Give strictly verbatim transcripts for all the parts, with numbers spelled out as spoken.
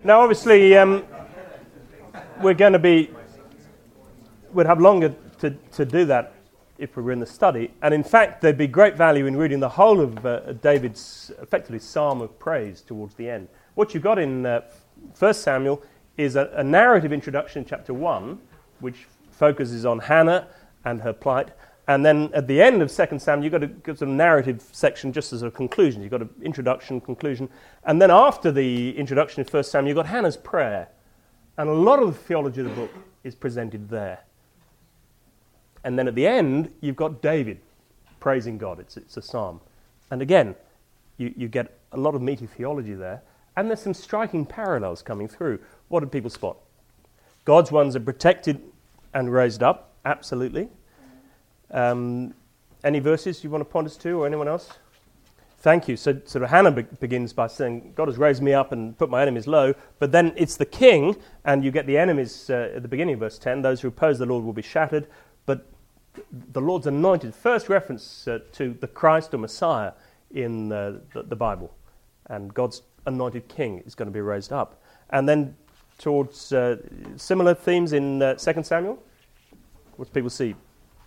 Now, obviously, um, we're going to be, we'd have longer to, to do that if we were in the study. And in fact, there'd be great value in reading the whole of uh, David's, effectively, psalm of praise towards the end. What you've got in uh, First Samuel is a, a narrative introduction in chapter one, which focuses on Hannah and her plight. And then at the end of Second Samuel, you've got a, got a narrative section just as a conclusion. You've got an introduction, conclusion. And then after the introduction in First Samuel, you've got Hannah's prayer. And a lot of the theology of the book is presented there. And then at the end, you've got David praising God. It's, it's a psalm. And again, you, you get a lot of meaty theology there. And there's some striking parallels coming through. What did people spot? God's ones are protected and raised up, absolutely. Um, any verses you want to point us to, or anyone else? Thank you. So, sort of Hannah be- begins by saying, God has raised me up and put my enemies low, but then it's the king, and you get the enemies uh, at the beginning of verse ten, those who oppose the Lord will be shattered, but the Lord's anointed, first reference uh, to the Christ or Messiah in uh, the, the Bible, and God's anointed king is going to be raised up. And then towards uh, similar themes in uh, Second Samuel, what do people see?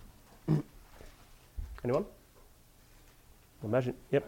Anyone? Imagine, yep.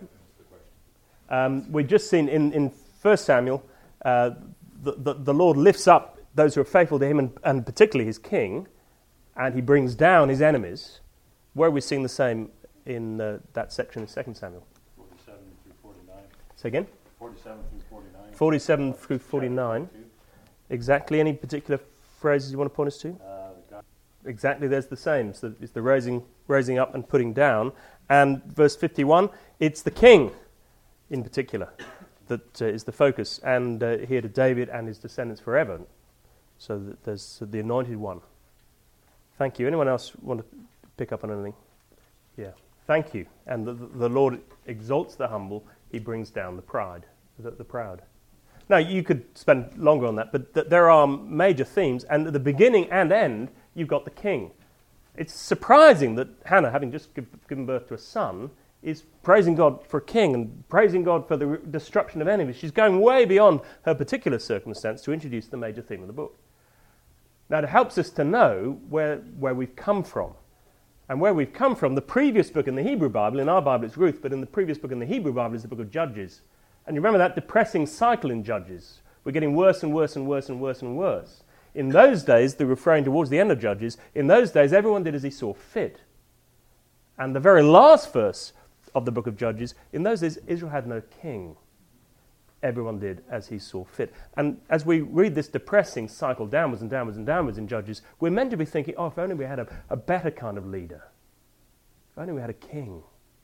Um, we've just seen in, in First Samuel, uh, the, the, the Lord lifts up those who are faithful to him, and, and particularly his king, and he brings down his enemies. Where are we seeing the same in uh, that section in Second Samuel? forty-seven through forty-nine. Say again? forty-seven through forty-nine. forty-seven through forty-nine. Exactly. Any particular phrases you want to point us to? Uh, Exactly, there's the same. So it's the raising, raising up and putting down. And verse fifty-one, it's the king in particular that uh, is the focus. And uh, here to David and his descendants forever. So that there's the anointed one. Thank you. Anyone else want to pick up on anything? Yeah. Thank you. And the, the Lord exalts the humble. He brings down the pride, the, the proud. Now, you could spend longer on that, but th- there are major themes. And at the beginning and end, you've got the king. It's surprising that Hannah, having just give, given birth to a son, is praising God for a king and praising God for the re- destruction of enemies. She's going way beyond her particular circumstance to introduce the major theme of the book. Now, it helps us to know where, where we've come from. And where we've come from, the previous book in the Hebrew Bible, in our Bible it's Ruth, but in the previous book in the Hebrew Bible is the book of Judges. And you remember that depressing cycle in Judges. We're getting worse and worse and worse and worse and worse. In those days, the refrain towards the end of Judges, in those days everyone did as he saw fit. And the very last verse of the book of Judges, in those days Israel had no king. Everyone did as he saw fit. And as we read this depressing cycle downwards and downwards and downwards in Judges, we're meant to be thinking, oh, if only we had a, a better kind of leader. If only we had a king.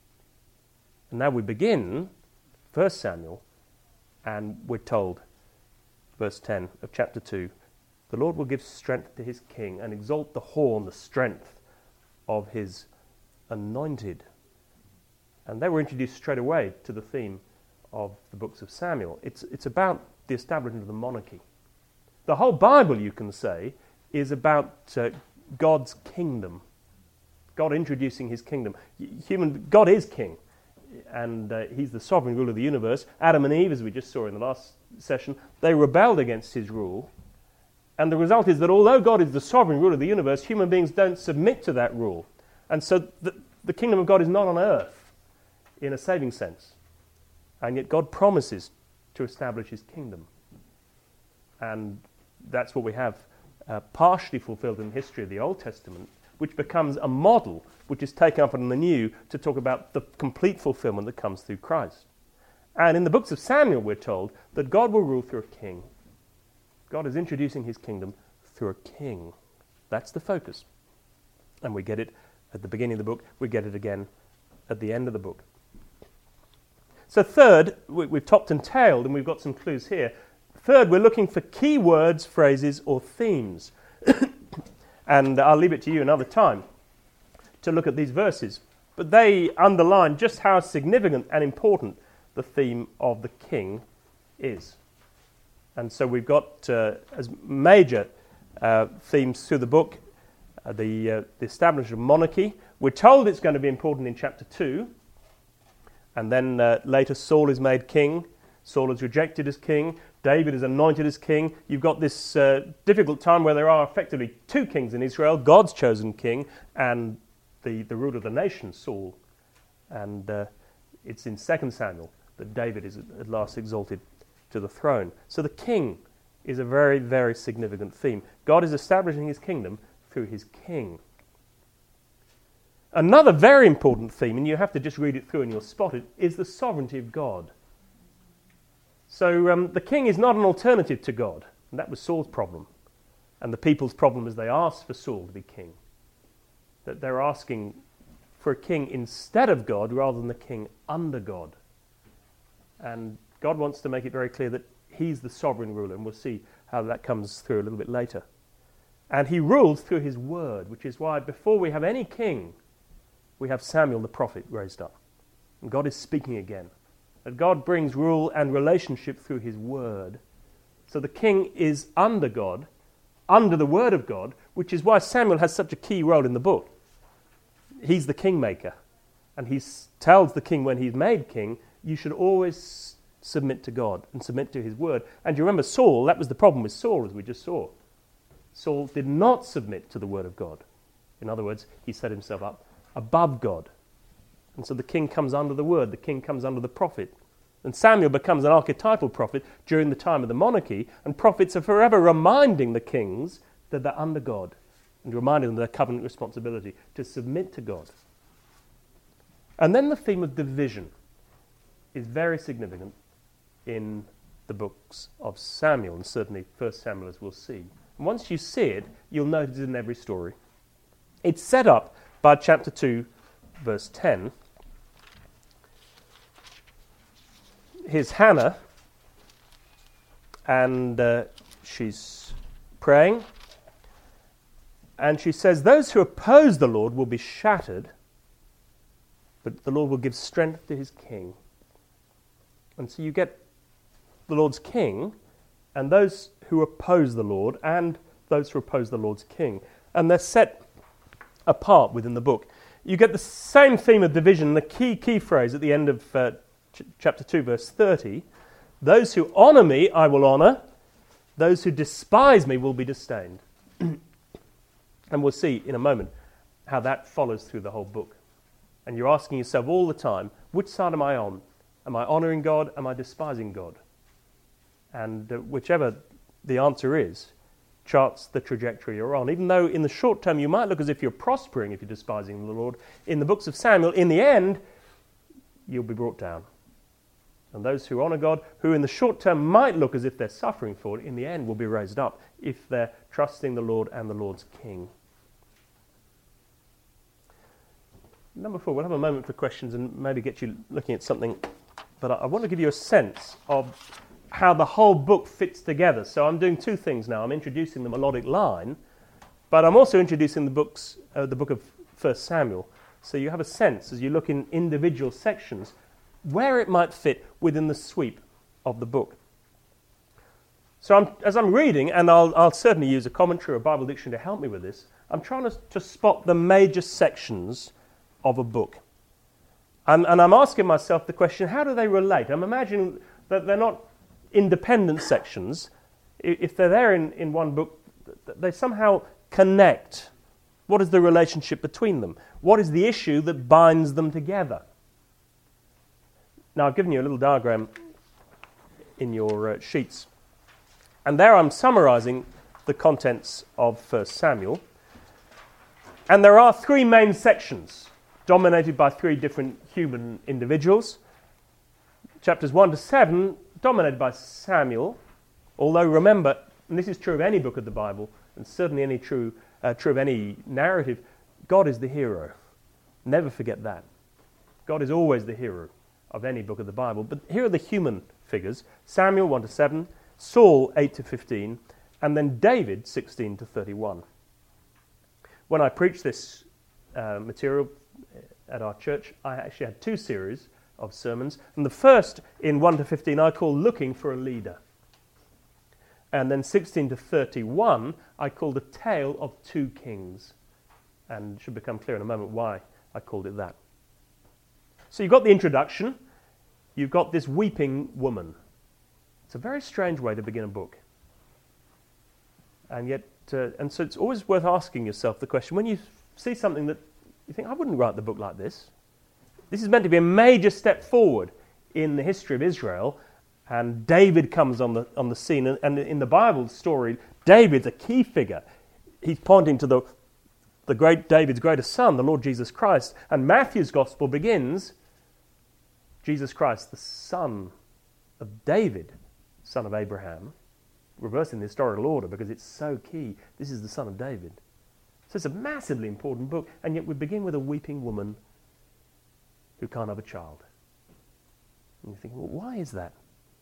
And now we begin First Samuel, and we're told, verse ten of chapter two, the Lord will give strength to his king and exalt the horn, the strength of his anointed. And they were introduced straight away to the theme of the books of Samuel. It's, it's about the establishment of the monarchy. The whole Bible, you can say, is about uh, God's kingdom. God introducing his kingdom. Human, God is king, and uh, he's the sovereign ruler of the universe. Adam and Eve, as we just saw in the last session, they rebelled against his rule. And the result is that although God is the sovereign ruler of the universe, human beings don't submit to that rule. And so the, the kingdom of God is not on earth in a saving sense. And yet God promises to establish his kingdom. And that's what we have uh, partially fulfilled in the history of the Old Testament, which becomes a model which is taken up in the New to talk about the complete fulfillment that comes through Christ. And in the books of Samuel, we're told that God will rule through a king. God is introducing his kingdom through a king. That's the focus. And we get it at the beginning of the book. We get it again at the end of the book. So third, we, we've topped and tailed, and we've got some clues here. Third, we're looking for key words, phrases, or themes. And I'll leave it to you another time to look at these verses. But they underline just how significant and important the theme of the king is. And so we've got uh, as major uh, themes through the book, uh, the, uh, the establishment of monarchy. We're told it's going to be important in chapter two. And then uh, later Saul is made king. Saul is rejected as king. David is anointed as king. You've got this uh, difficult time where there are effectively two kings in Israel, God's chosen king and the, the ruler of the nation, Saul. And uh, it's in Second Samuel that David is at last exalted to the throne. So the king is a very, very significant theme. God is establishing his kingdom through his king. Another very important theme, and you have to just read it through and you'll spot it, is the sovereignty of God. So um, the king is not an alternative to God. And that was Saul's problem. And the people's problem is they asked for Saul to be king. That they're asking for a king instead of God rather than the king under God. And God wants to make it very clear that he's the sovereign ruler, and we'll see how that comes through a little bit later. And he rules through his word, which is why before we have any king, we have Samuel the prophet raised up. And God is speaking again. That God brings rule and relationship through his word. So the king is under God, under the word of God, which is why Samuel has such a key role in the book. He's the kingmaker. And he tells the king when he's made king, you should always submit to God and submit to his word. And you remember Saul, that was the problem with Saul, as we just saw. Saul did not submit to the word of God. In other words, he set himself up above God. And so the king comes under the word, the king comes under the prophet. And Samuel becomes an archetypal prophet during the time of the monarchy, and prophets are forever reminding the kings that they're under God and reminding them of their covenant responsibility to submit to God. And then the theme of division is very significant in the books of Samuel, and certainly First Samuel, as we'll see. And once you see it, you'll notice it in every story. It's set up by chapter two, verse ten. Here's Hannah, and uh, she's praying, and she says, those who oppose the Lord will be shattered, but the Lord will give strength to his king. And so you get the Lord's king, and those who oppose the Lord, and those who oppose the Lord's king. And they're set apart within the book. You get the same theme of division, the key, key phrase at the end of uh, ch- chapter two, verse thirty. Those who honour me, I will honour. Those who despise me will be disdained. And we'll see in a moment how that follows through the whole book. And you're asking yourself all the time, which side am I on? Am I honouring God? Am I despising God? And uh, whichever the answer is, charts the trajectory you're on. Even though in the short term you might look as if you're prospering if you're despising the Lord, in the books of Samuel, in the end, you'll be brought down. And those who honour God, who in the short term might look as if they're suffering for it, in the end will be raised up if they're trusting the Lord and the Lord's King. Number four, we'll have a moment for questions and maybe get you looking at something, but I, I want to give you a sense of how the whole book fits together. So I'm doing two things now. I'm introducing the melodic line, but I'm also introducing the books, uh, the book of First Samuel. So you have a sense, as you look in individual sections, where it might fit within the sweep of the book. So I'm, as I'm reading, and I'll, I'll certainly use a commentary or a Bible dictionary to help me with this, I'm trying to, to spot the major sections of a book. And, and I'm asking myself the question, how do they relate? I'm imagining that they're not independent sections. If they're there in, in one book, they somehow connect. What is the relationship between them? What is the issue that binds them together? Now, I've given you a little diagram in your uh, sheets. And there I'm summarizing the contents of First Samuel. And there are three main sections, dominated by three different human individuals. Chapters one to seven, dominated by Samuel, although remember, and this is true of any book of the Bible, and certainly any true, uh, true of any narrative, God is the hero. Never forget that. God is always the hero of any book of the Bible. But here are the human figures. Samuel one to seven, Saul eight to fifteen, and then David sixteen to thirty-one. When I preached this uh, material at our church, I actually had two series of sermons. And the first, in one to fifteen, I call Looking for a Leader. And then sixteen to thirty-one, I called A Tale of Two Kings. And it should become clear in a moment why I called it that. So you've got the introduction. You've got this weeping woman. It's a very strange way to begin a book. And yet, uh, and so it's always worth asking yourself the question, when you see something that you think, I wouldn't write the book like this. This is meant to be a major step forward in the history of Israel, and David comes on the on the scene, and, and in the Bible story, David's a key figure. He's pointing to the the great David's greatest son, the Lord Jesus Christ, and Matthew's gospel begins, Jesus Christ, the son of David, son of Abraham, reversing the historical order because it's so key. This is the son of David. So it's a massively important book, and yet we begin with a weeping woman who can't have a child. And you think, well, why is that?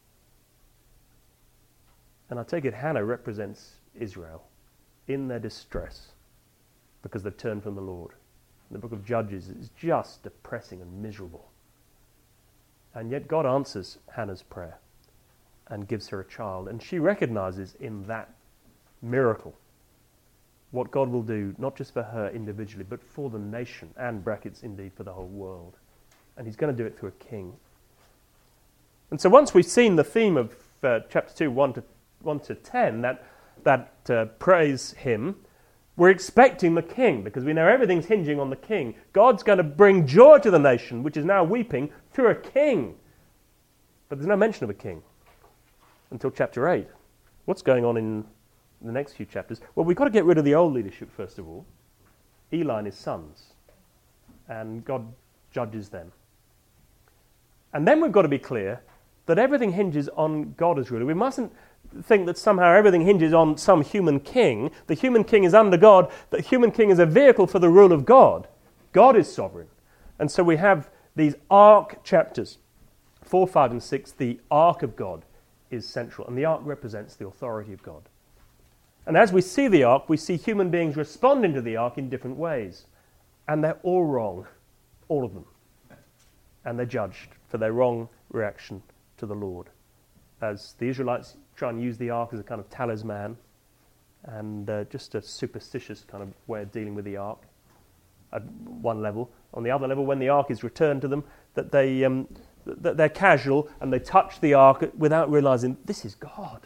And I take it Hannah represents Israel in their distress because they've turned from the Lord. And the book of Judges is just depressing and miserable. And yet God answers Hannah's prayer and gives her a child. And she recognizes in that miracle what God will do, not just for her individually, but for the nation, and brackets indeed for the whole world. And he's going to do it through a king. And so once we've seen the theme of uh, chapter two, one to, one to ten, that, that uh, praise him, we're expecting the king, because we know everything's hinging on the king. God's going to bring joy to the nation, which is now weeping, through a king. But there's no mention of a king until chapter eight. What's going on in the next few chapters? Well, we've got to get rid of the old leadership, first of all. Eli and his sons. And God judges them. And then we've got to be clear that everything hinges on God as ruler. We mustn't think that somehow everything hinges on some human king. The human king is under God. The human king is a vehicle for the rule of God. God is sovereign. And so we have these ark chapters. Four, five, and six, the ark of God is central. And the ark represents the authority of God. And as we see the ark, we see human beings responding to the ark in different ways. And they're all wrong. All of them. And they're judged for their wrong reaction to the Lord. As the Israelites try and use the ark as a kind of talisman and uh, just a superstitious kind of way of dealing with the ark at one level. On the other level, when the ark is returned to them, that, they, um, that they're casual and they touch the ark without realizing this is God.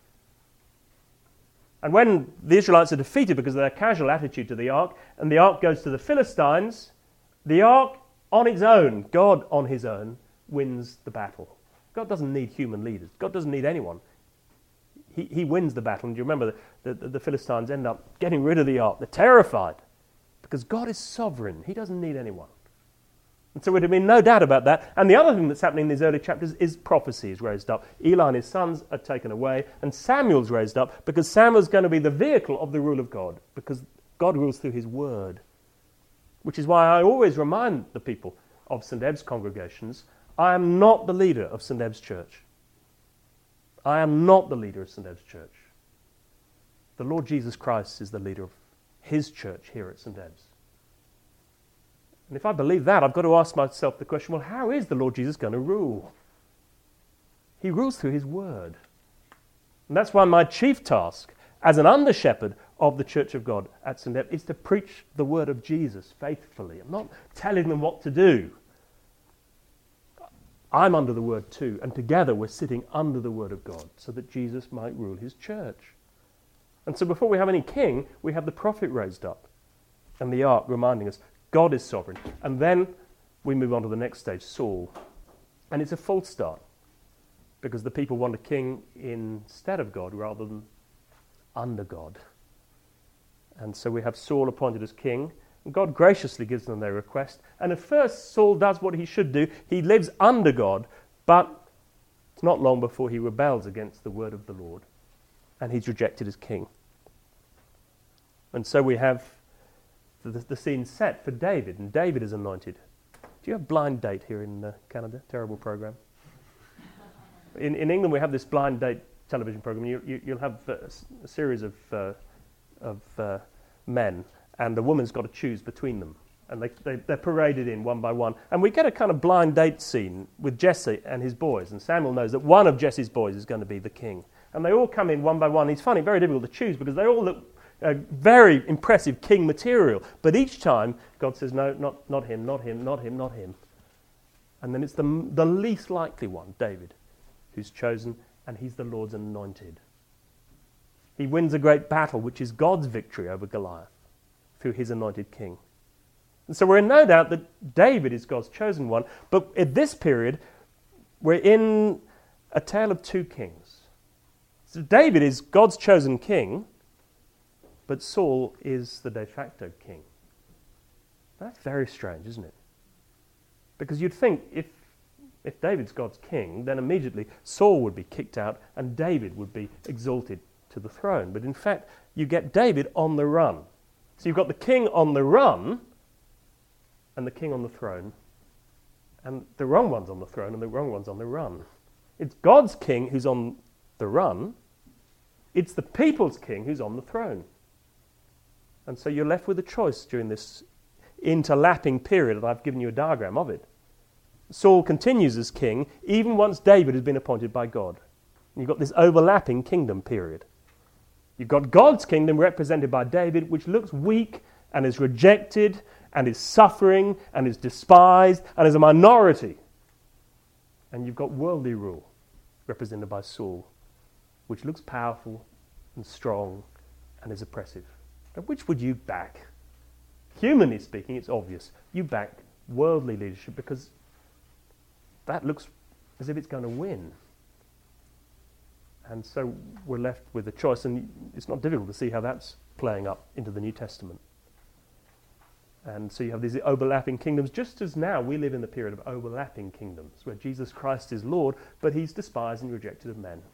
And when the Israelites are defeated because of their casual attitude to the ark, and the ark goes to the Philistines, the ark on its own, God on his own, wins the battle. God doesn't need human leaders. God doesn't need anyone. He, he wins the battle. And do you remember the, the, the Philistines end up getting rid of the ark? They're terrified because God is sovereign. He doesn't need anyone. And so there'd been no doubt about that. And the other thing that's happening in these early chapters is prophecy is raised up. Eli and his sons are taken away, and Samuel's raised up because Samuel's going to be the vehicle of the rule of God, because God rules through his word. Which is why I always remind the people of Saint Ebbe's congregations, I am not the leader of Saint Ebbe's church. I am not the leader of Saint Ebbe's church. The Lord Jesus Christ is the leader of his church here at Saint Ebbe's. And if I believe that, I've got to ask myself the question, well, how is the Lord Jesus going to rule? He rules through his word. And that's why my chief task as an under-shepherd of the Church of God at Saint Ebbe is to preach the word of Jesus faithfully. I'm not telling them what to do. I'm under the word too, and together we're sitting under the word of God so that Jesus might rule his church. And so before we have any king, we have the prophet raised up and the ark reminding us God is sovereign. And then we move on to the next stage, Saul. And it's a false start because the people want a king instead of God rather than under God. And so we have Saul appointed as king. And God graciously gives them their request. And at first, Saul does what he should do. He lives under God, but it's not long before he rebels against the word of the Lord. And he's rejected as king. And so we have the, the scene set for David, and David is anointed. Do you have blind date here in uh, Canada? Terrible program. In, in England, we have this blind date television program. You, you, you'll have uh, a series of, uh, of uh, men, and the woman's got to choose between them. And they, they, they're paraded in one by one. And we get a kind of blind date scene with Jesse and his boys. And Samuel knows that one of Jesse's boys is going to be the king. And they all come in one by one. It's funny, very difficult to choose because they all look uh, very impressive king material. But each time, God says, no, not, not him, not him, not him, not him. And then it's the, the least likely one, David, who's chosen. and he's the Lord's anointed. He wins a great battle, which is God's victory over Goliath, through his anointed king. And so we're in no doubt that David is God's chosen one, but at this period, we're in a tale of two kings. So David is God's chosen king, but Saul is the de facto king. That's very strange, isn't it? Because you'd think if, if David's God's king, then immediately Saul would be kicked out and David would be exalted to the throne. But in fact, you get David on the run. So you've got the king on the run and the king on the throne, and the wrong one's on the throne and the wrong one's on the run. It's God's king who's on the run. It's the people's king who's on the throne. And so you're left with a choice during this interlapping period, and I've given you a diagram of it. Saul continues as king even once David has been appointed by God. And you've got this overlapping kingdom period. You've got God's kingdom represented by David, which looks weak and is rejected and is suffering and is despised and is a minority. And you've got worldly rule represented by Saul, which looks powerful and strong and is oppressive. Now, which would you back? Humanly speaking, it's obvious. You back worldly leadership because that looks as if it's going to win. And so we're left with a choice, and it's not difficult to see how that's playing up into the New Testament. And so you have these overlapping kingdoms, just as now we live in the period of overlapping kingdoms, where Jesus Christ is Lord, but he's despised and rejected of men.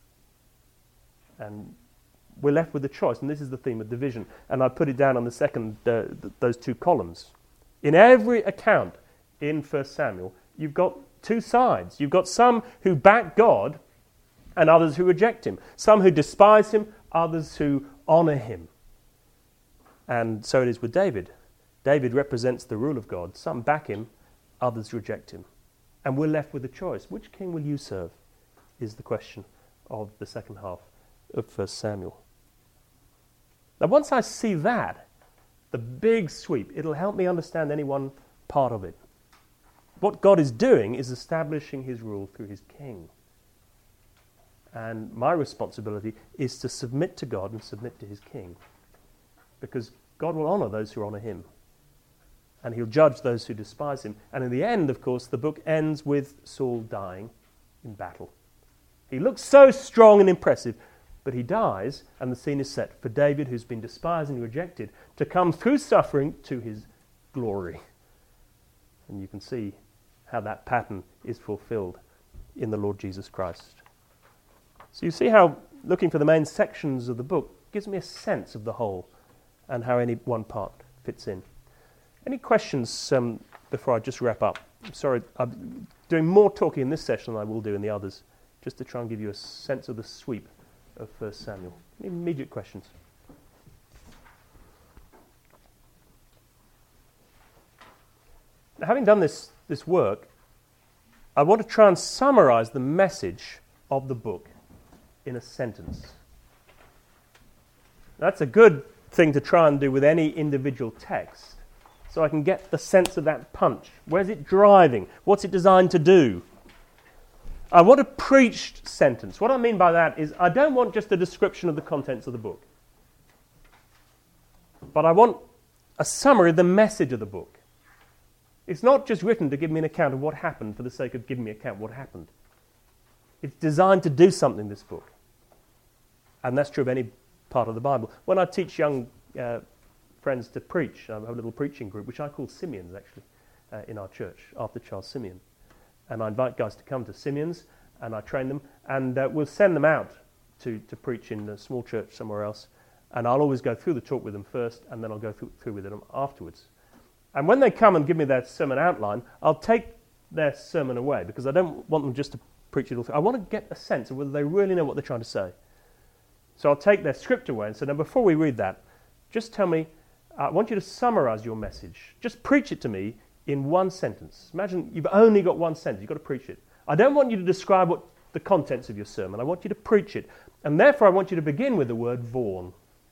And we're left with a choice, and this is the theme of division. And I put it down on the second, uh, th- those two columns. In every account in First Samuel, you've got two sides. You've got some who back God and others who reject him. Some who despise him, others who honor him. And so it is with David. David represents the rule of God. Some back him, others reject him. And we're left with a choice. Which king will you serve? Is the question of the second half of First Samuel. Now, once I see that, the big sweep, it'll help me understand any one part of it. What God is doing is establishing his rule through his king. And my responsibility is to submit to God and submit to his king. Because God will honor those who honor him. And he'll judge those who despise him. And in the end, of course, the book ends with Saul dying in battle. He looks so strong and impressive, but he dies, and the scene is set for David, who's been despised and rejected, to come through suffering to his glory. And you can see how that pattern is fulfilled in the Lord Jesus Christ. So you see how looking for the main sections of the book gives me a sense of the whole and how any one part fits in. Any questions um, before I just wrap up? I'm sorry, I'm doing more talking in this session than I will do in the others, just to try and give you a sense of the sweep of First Samuel. Any immediate questions? Now, having done this, this work, I want to try and summarize the message of the book in a sentence. That's a good thing to try and do with any individual text, so I can get the sense of that punch. Where's it driving? What's it designed to do? I want a preached sentence. What I mean by that is I don't want just a description of the contents of the book, but I want a summary of the message of the book. It's not just written to give me an account of what happened for the sake of giving me an account of what happened. It's designed to do something, this book. And that's true of any part of the Bible. When I teach young uh, friends to preach, I have a little preaching group, which I call Simeons, actually, uh, in our church, after Charles Simeon. And I invite guys to come to Simeons, and I train them, and uh, we'll send them out to, to preach in a small church somewhere else. And I'll always go through the talk with them first, and then I'll go through, through with them afterwards. And when they come and give me their sermon outline, I'll take their sermon away, because I don't want them just to preach it all through. I want to get a sense of whether they really know what they're trying to say. So I'll take their script away and say, now before we read that, just tell me, I want you to summarize your message. Just preach it to me in one sentence. Imagine you've only got one sentence. You've got to preach it. I don't want you to describe what the contents of your sermon. I want you to preach it. And therefore I want you to begin with the word Vaughan.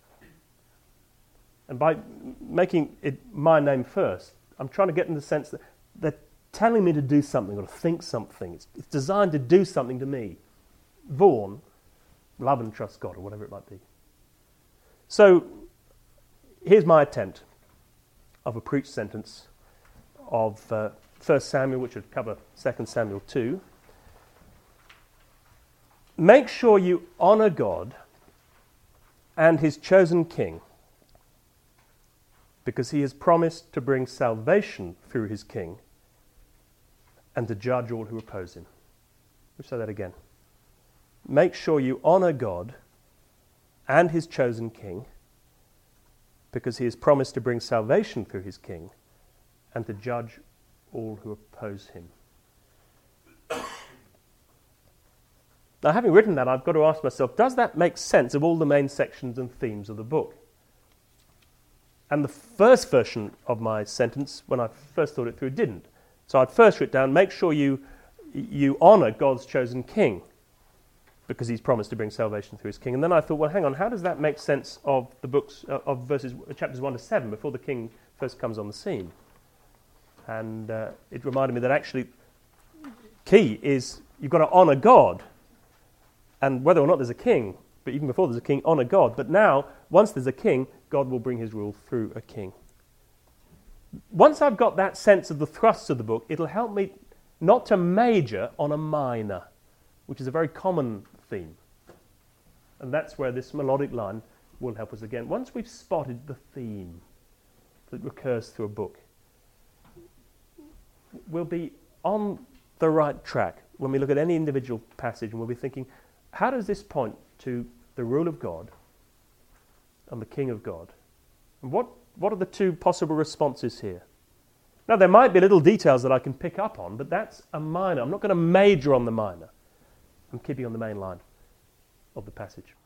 And by making it my name first, I'm trying to get in the sense that they're telling me to do something or to think something. It's, it's designed to do something to me. Vaughan, love and trust God, or whatever it might be. So, here's my attempt of a preached sentence of uh, First Samuel, which would cover Second Samuel two. Make sure you honour God and his chosen king, because he has promised to bring salvation through his king and to judge all who oppose him. We'll say that again. Make sure you honour God and his chosen king, because he has promised to bring salvation through his king and to judge all who oppose him. Now, having written that, I've got to ask myself, does that make sense of all the main sections and themes of the book? And the first version of my sentence, when I first thought it through, didn't. So I'd first written down, make sure you you honour God's chosen king, because he's promised to bring salvation through his king. And then I thought, well, hang on, how does that make sense of the books, uh, of verses, chapters one to seven, before the king first comes on the scene? And uh, it reminded me that actually key is you've got to honour God, and whether or not there's a king, but even before there's a king, honour God. But now, once there's a king, God will bring his rule through a king. Once I've got that sense of the thrust of the book, it'll help me not to major on a minor, which is a very common theme. And that's where this melodic line will help us again. Once we've spotted the theme that recurs through a book, we'll be on the right track when we look at any individual passage, and we'll be thinking, how does this point to the rule of God and the King of God? And what, what are the two possible responses here? Now, there might be little details that I can pick up on, but that's a minor. I'm not going to major on the minor. I'm keeping on the main line of the passage.